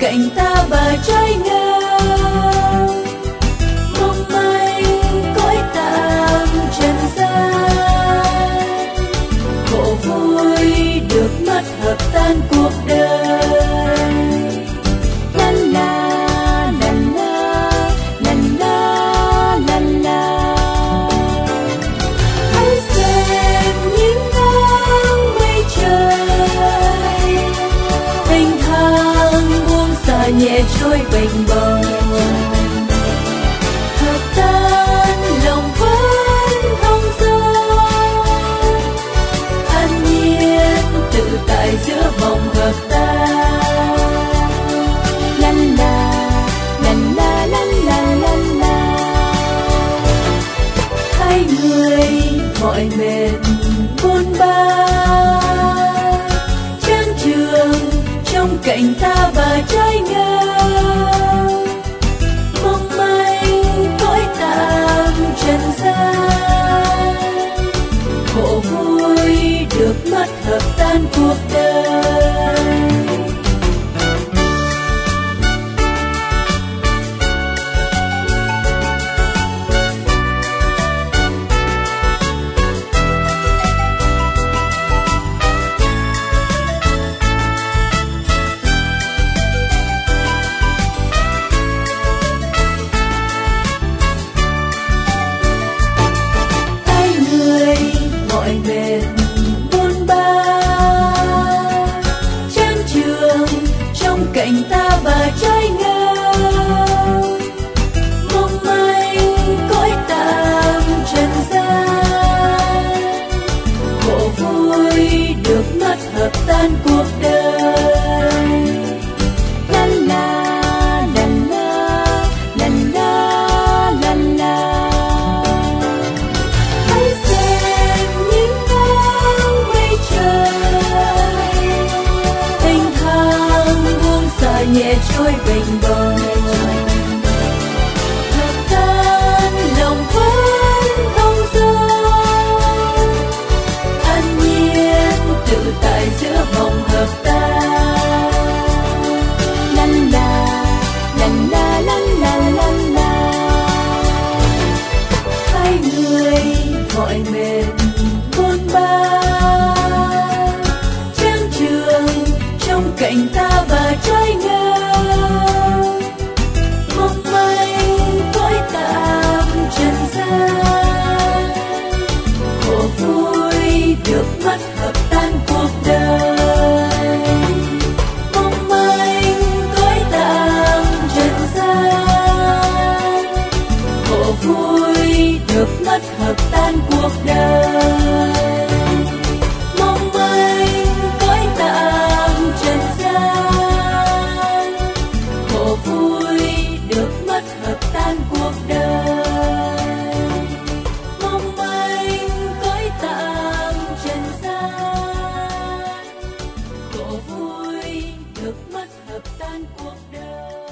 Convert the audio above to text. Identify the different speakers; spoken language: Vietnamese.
Speaker 1: cạnh ta bà trái ngang, mong manh cõi tạm trần gian, khổ vui được mất hợp tan cuộc đời. La la la la la la la la. Hãy xem những nắng mây trời thanh thang buông xả nhẹ trôi bềnh bồng, hợp tan lòng vẫn thông dong, an nhiên tự tại giữa vòng hợp tan. La la la la la la la. Hai người mỏi mệt bôn ba, chán trường trong cạnh ta bà trái ngang, mong manh cõi tạm trần gian, khổ vui được mất hợp tan cuộc đời. Mỏi mệt bôn ba, chán trường trong cạnh ta bà trái ngang, mong manh cõi tạm trần gian, khổ vui được mất hợp tan cuộc đời. La la la la la la la la. Nhẹ trôi bềnh bồng, hợp tan lòng vẫn thông dong, an nhiên tự tại giữa vòng hợp tan. La la la la la la la la. Hai người mỏi mệt bôn ba, chán trường trong cạnh ta bà trái ngang, mong manh cõi tạm trần gian, khổ vui được mất hợp tan cuộc đời. Mong manh cõi tạm trần gian, khổ vui được mất hợp tan cuộc đời. Mong manh cõi tạm trần gian, khổ vui được mất hợp tan cuộc đời. Mong manh cõi tạm trần gian, khổ vui được mất hợp tan cuộc đời.